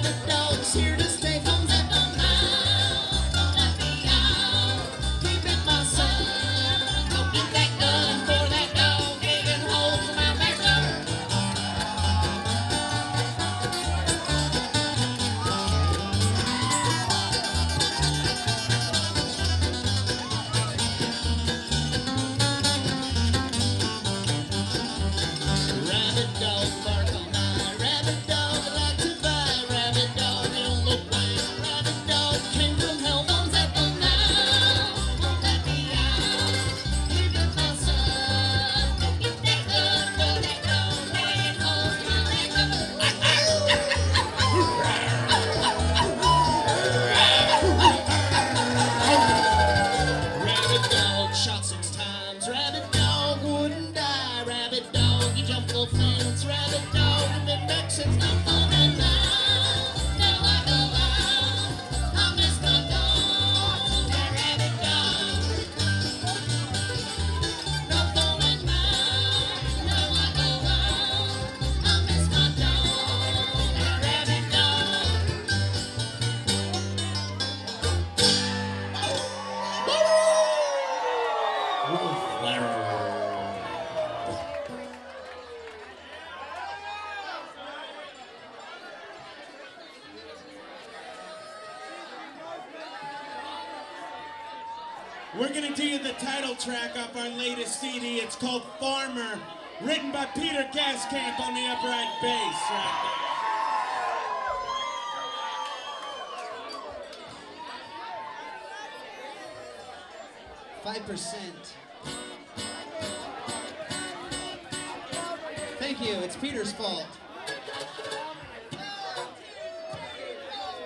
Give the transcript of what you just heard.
rabid dog's here to stay. Comes at the mouth, don't let me out. Keep it, my son. Don't get that gun for that dog digging holes in my backyard. Rabid dog bark all night. Rabid dog like to bite. Rabid dog on the way. Rabid dog came from hell. Bones at the mouth. Won't let me out. Keep it, my son. Don't get that gun for that dog digging holes in my backyard. Rabid dog shot 6 times. Rabid dog wouldn't die. Rabid dog, he jumped the fence. Rabid dog, and been back since no phone and now. Now I go out. I miss my dog. That rabid dog. No phone and now. Now I go out. I miss my dog. That rabid dog. We're going to do you the title track off our latest CD. It's called Farmer, written by Peter Gaskamp on the upright bass right 5%. Thank you. It's Peter's fault.